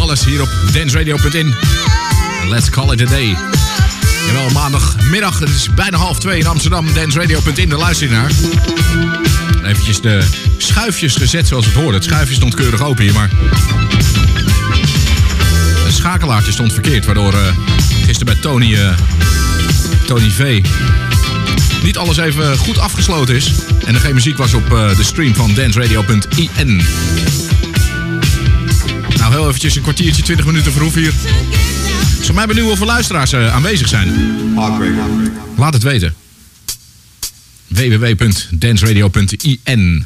Wallace hier op danceradio.in. Let's call it a day. Jawel, maandagmiddag, het is bijna 1:30 in Amsterdam. danceradio.in, daar luister je naar. Eventjes de schuifjes gezet zoals het hoorde. Het schuifje stond keurig open hier, maar een schakelaartje stond verkeerd. Waardoor gisteren bij Tony V niet alles even goed afgesloten is. En er geen muziek was op de stream van danceradio.in. Nou, heel eventjes een kwartiertje, 20 minuten verhoef hier. Ik zou mij benieuwen of er luisteraars aanwezig zijn. Laat het weten. www.danceradio.in.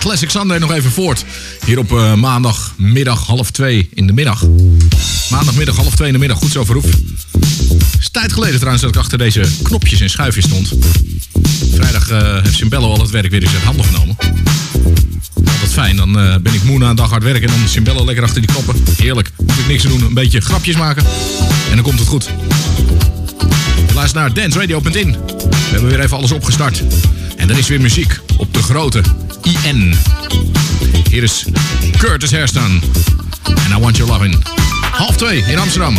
Classic Sunday nog even voort. Hier op maandagmiddag 1:30 in de middag. Maandagmiddag 1:30 in de middag, goed zo verroef. Het is tijd geleden trouwens dat ik achter deze knopjes en schuifjes stond. Vrijdag heeft Cimbello al het werk weer eens uit handen genomen. Altijd fijn, dan ben ik moe na een dag hard werken en dan Cimbello lekker achter die knoppen. Heerlijk, hoef ik niks te doen, een beetje grapjes maken en dan komt het goed. Je luistert naar danceradio.in. We hebben weer even alles opgestart. En er is weer muziek op de grote IN. Hier is Curtis Hairston. And I Want Your Lovin'. 1:30 in Amsterdam.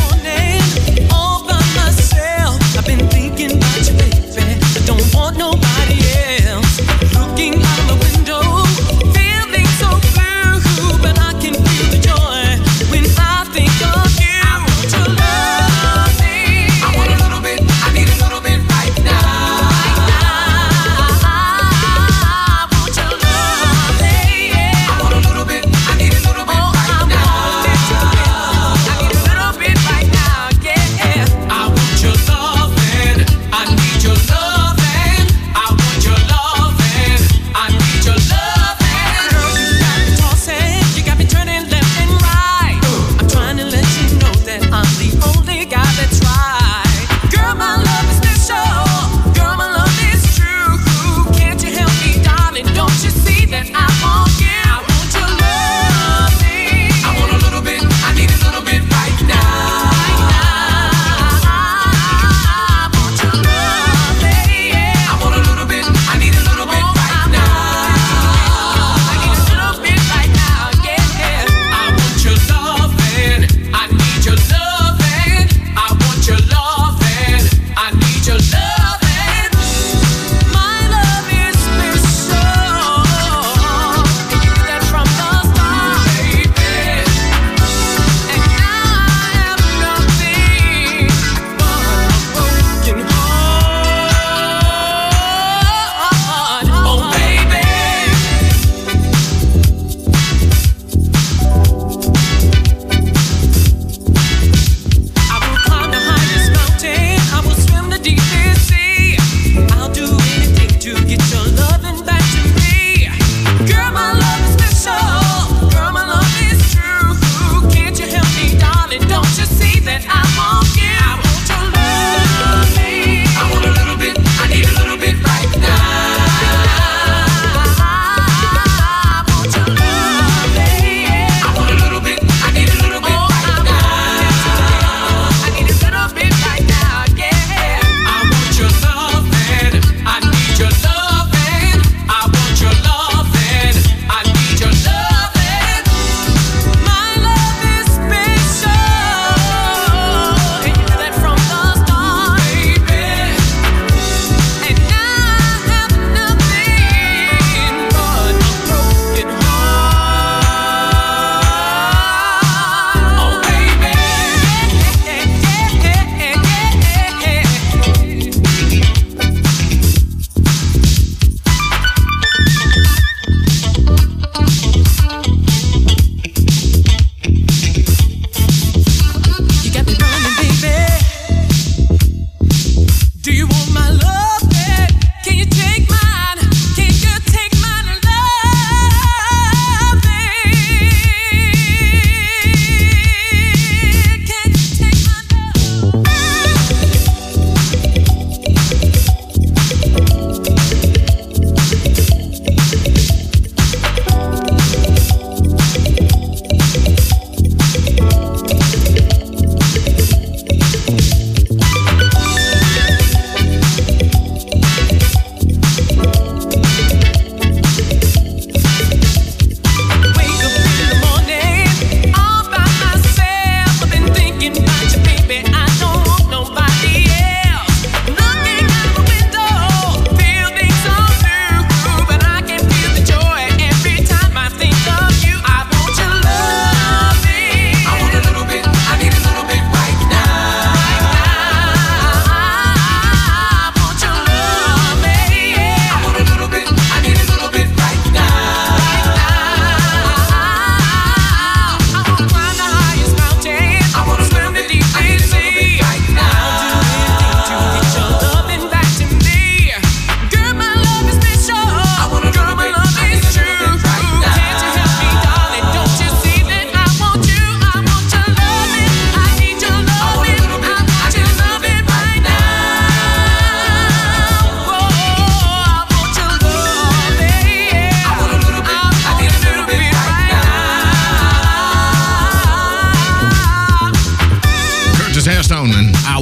I've been thinking about you, baby. I don't want nobody else. Looking out of the window, feeling so blue, but I can feel the joy when I think of you. I want your loving. I want a little bit. I need a little bit right now. I want your loving. I want a little bit. I need a little bit right now. I need a little bit right now. Yeah. I want your loving. I need your loving. I want your loving. I need your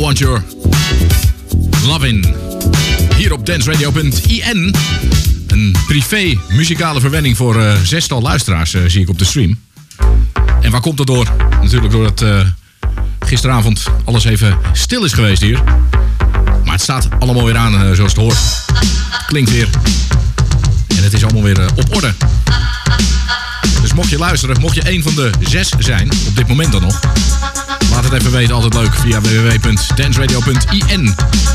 Want Your Lovin'. Hier op danceradio.in. Een privé muzikale verwenning voor zestal luisteraars zie ik op de stream. En waar komt dat door? Natuurlijk doordat gisteravond alles even stil is geweest hier. Maar het staat allemaal weer aan zoals het hoort. Het klinkt weer. En het is allemaal weer op orde. Dus mocht je luisteren, mocht je een van de 6 zijn, op dit moment dan nog, laat het even weten, altijd leuk, via www.danceradio.in.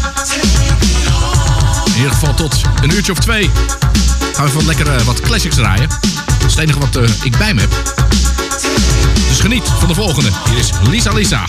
In ieder geval tot een uurtje of 2 gaan we even lekker wat classics draaien. Dat is het enige wat ik bij me heb. Dus geniet van de volgende. Hier is Lisa Lisa.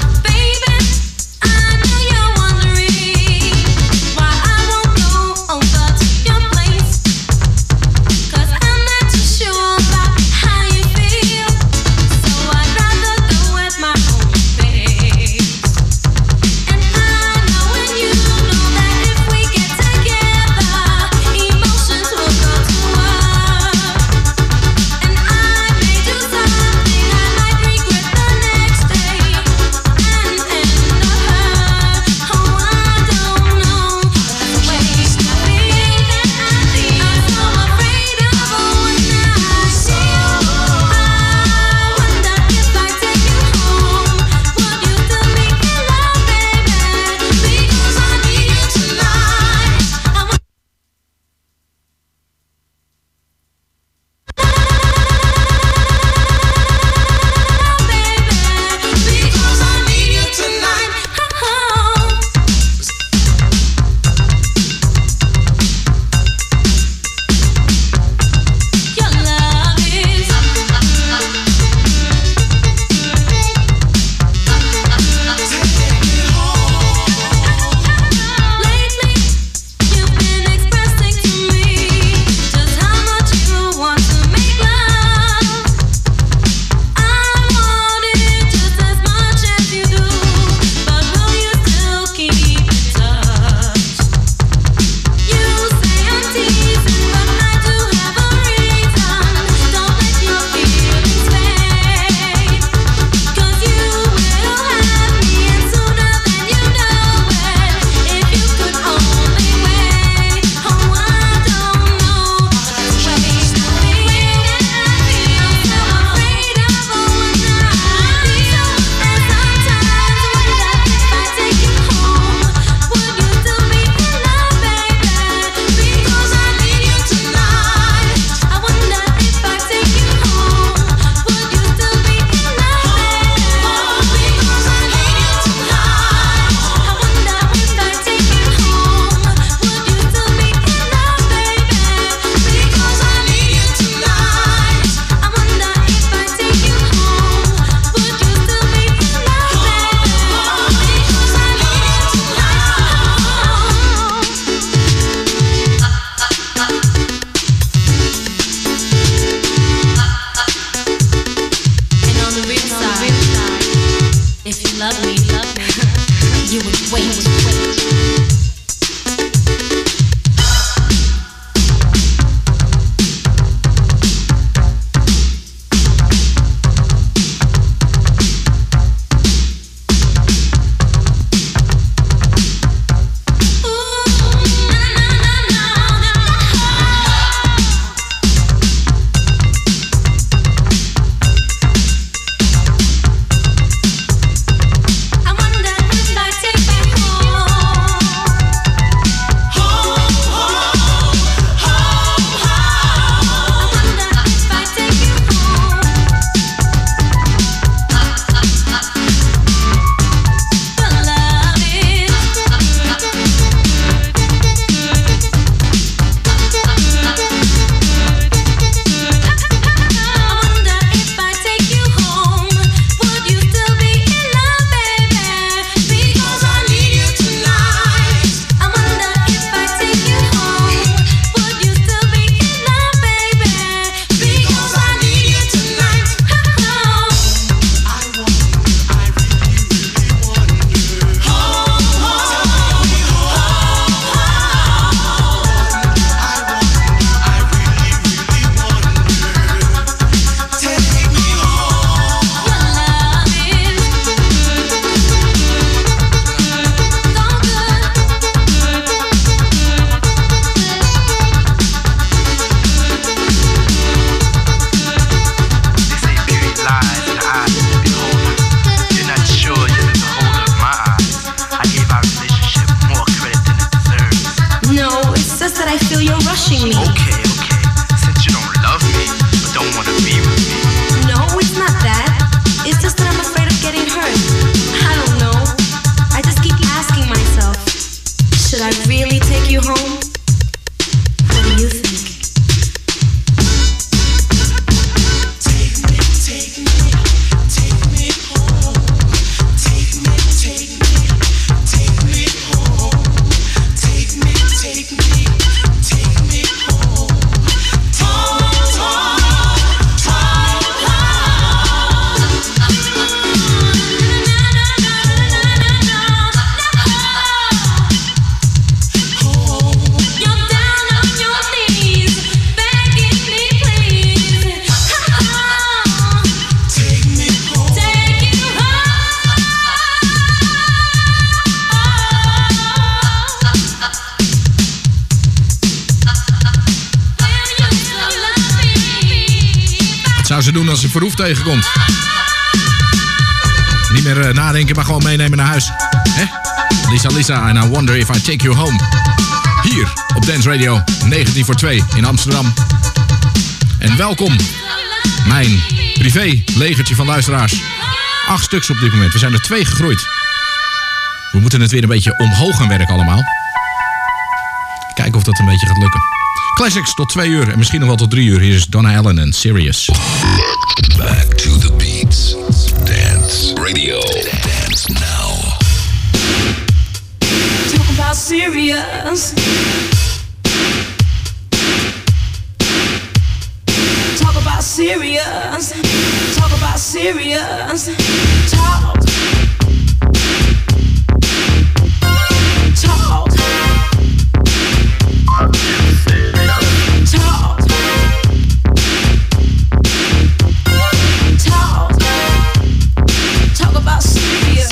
doen als een Verhoef tegenkomt. Niet meer nadenken, maar gewoon meenemen naar huis. Hè? Lisa, and I wonder if I take you home. Hier op Dance Radio, 19 voor 2 in Amsterdam. En welkom, mijn privé legertje van luisteraars. 8 stuks op dit moment, we zijn er 2 gegroeid. We moeten het weer een beetje omhoog gaan werken allemaal. Kijken of dat een beetje gaat lukken. Classics tot 2 uur en misschien nog wel tot 3 uur. Hier is Donna Allen en Sirius. Back to the beats. Dance Radio. Dance now. Talk about serious. Talk about serious. Talk about serious. Talk. Talk. Talk. Talk. Talk about serious.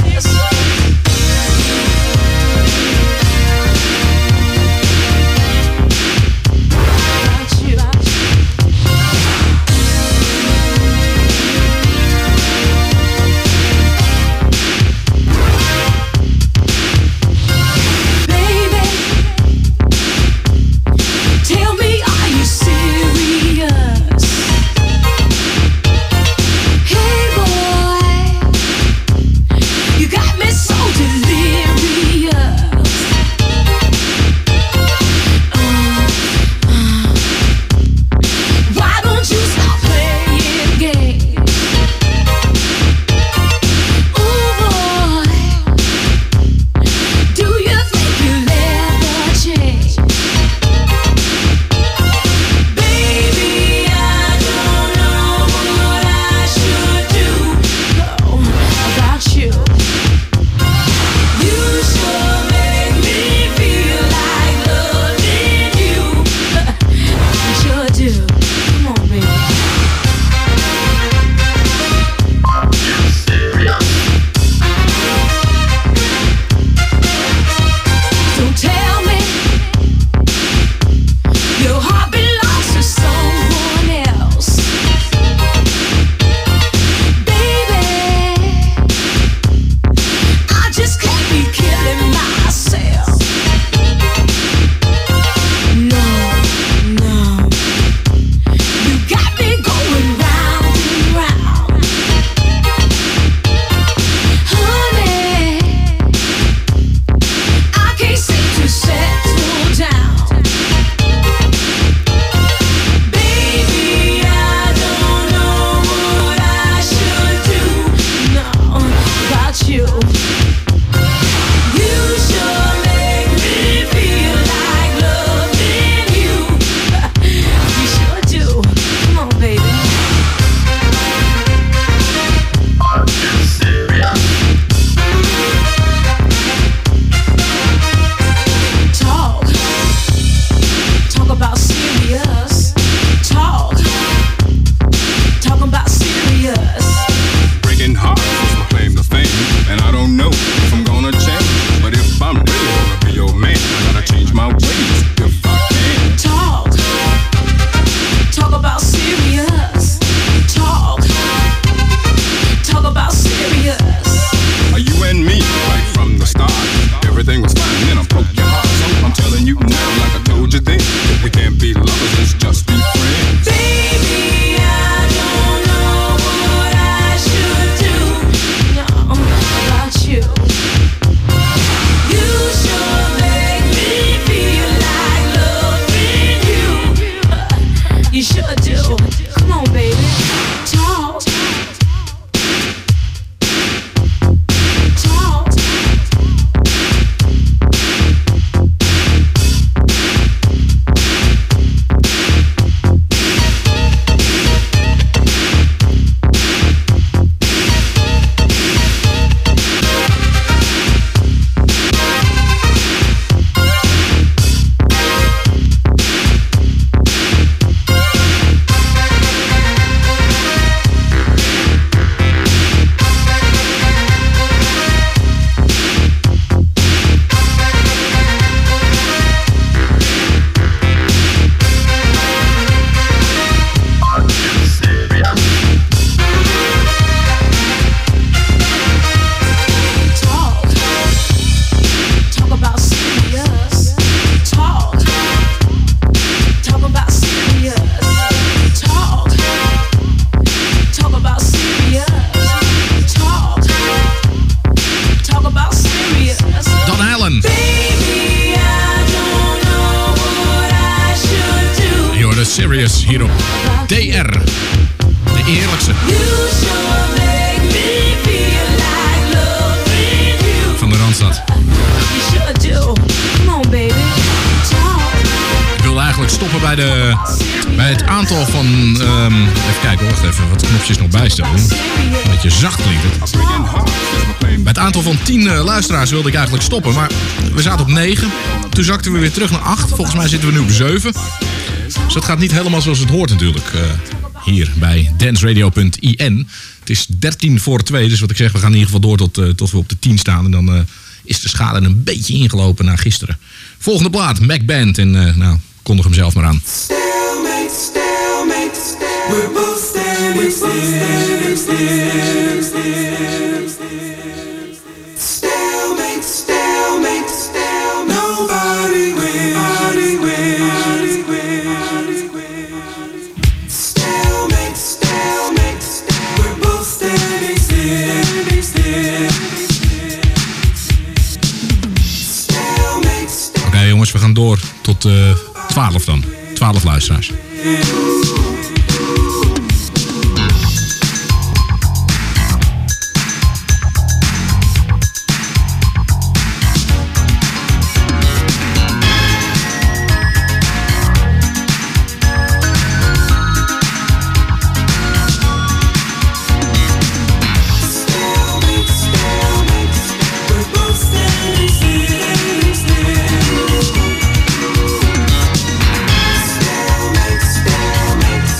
bij het aantal van... even kijken, wacht even, wat knopjes nog bijstellen. Een beetje zacht klinkt het. Bij het aantal van 10 luisteraars wilde ik eigenlijk stoppen, maar we zaten op 9. Toen zakten we weer terug naar 8. Volgens mij zitten we nu op 7. Dus dat gaat niet helemaal zoals het hoort natuurlijk. Hier bij danceradio.in. Het is 2:13, dus wat ik zeg, we gaan in ieder geval door tot we op de 10 staan. En dan is de schade een beetje ingelopen na gisteren. Volgende plaat, Mac Band. En nou, kondig hem zelf maar aan. We're both standing still. Nobody wins. We're both standing still. Oké, jongens, we gaan door tot 12 dan. 12 luisteraars. Still makes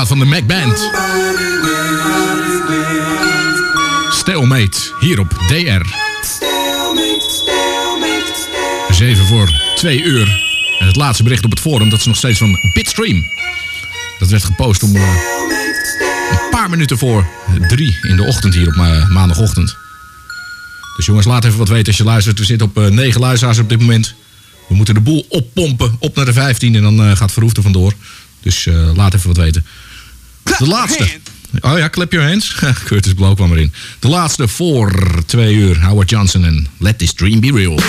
van de Mac Band. Stalemate, hier op DR. 7 voor 2 uur. En het laatste bericht op het forum, dat is nog steeds van Bitstream. Dat werd gepost om een paar minuten voor 3 in de ochtend hier op maandagochtend. Dus jongens, laat even wat weten als je luistert. We zitten op 9 luisteraars op dit moment. We moeten de boel oppompen, op naar de 15 en dan gaat Verhoef er vandoor. Dus laat even wat weten. De laatste. Oh ja, clap your hands. Curtis Blow kwam erin. De laatste voor 2 uur. Howard Johnson en Let This Dream Be Real.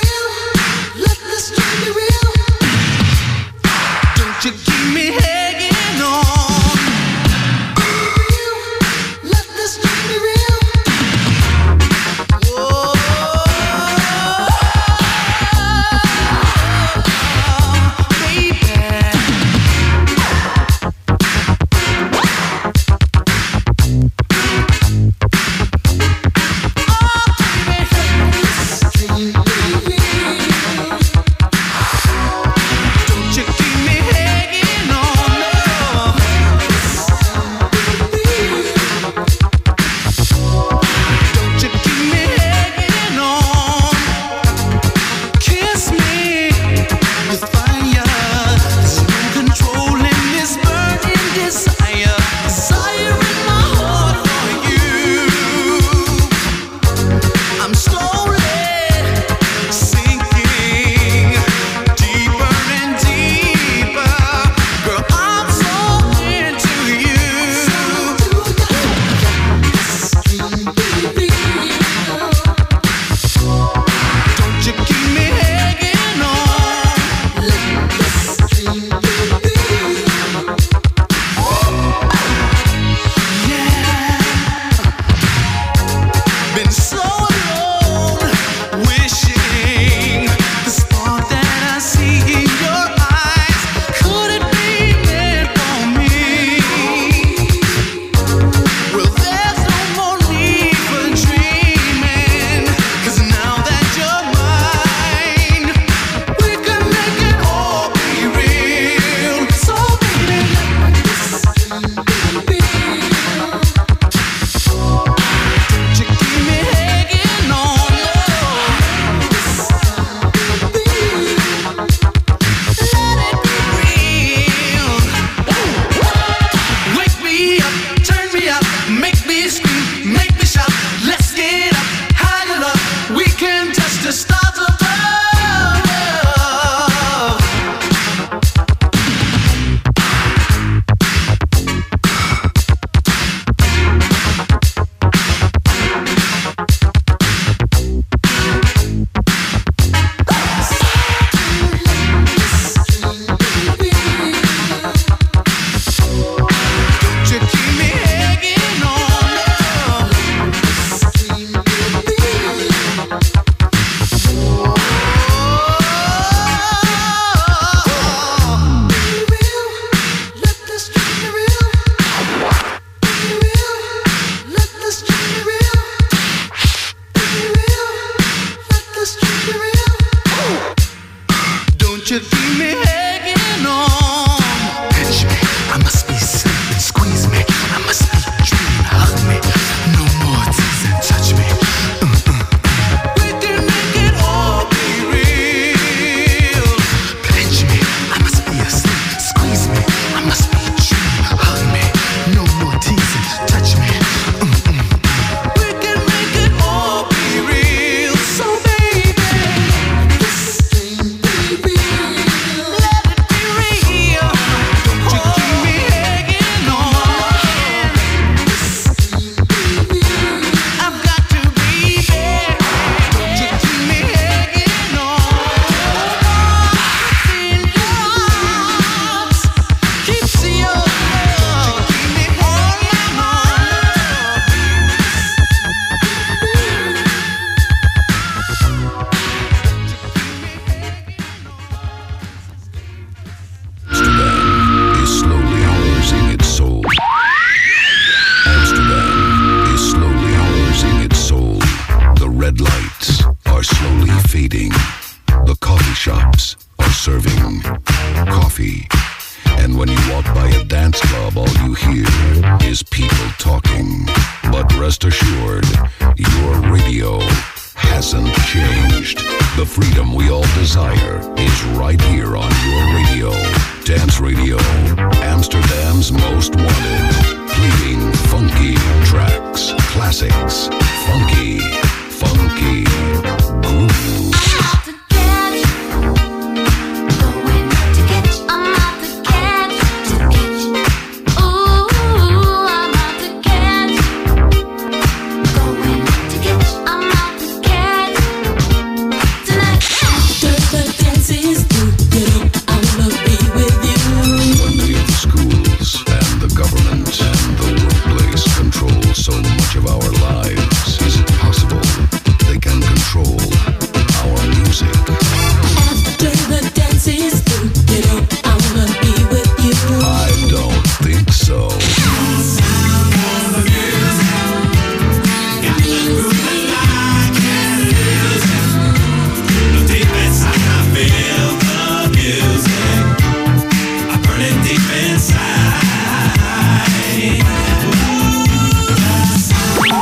You keep me hanging on. Let this dream be real. Whoa, baby. Oh, baby, let this dream be real. Rest assured, your radio hasn't changed. The freedom we all desire is right here on your radio. Dance Radio, Amsterdam's most wanted. Playing funky tracks, classics, funky.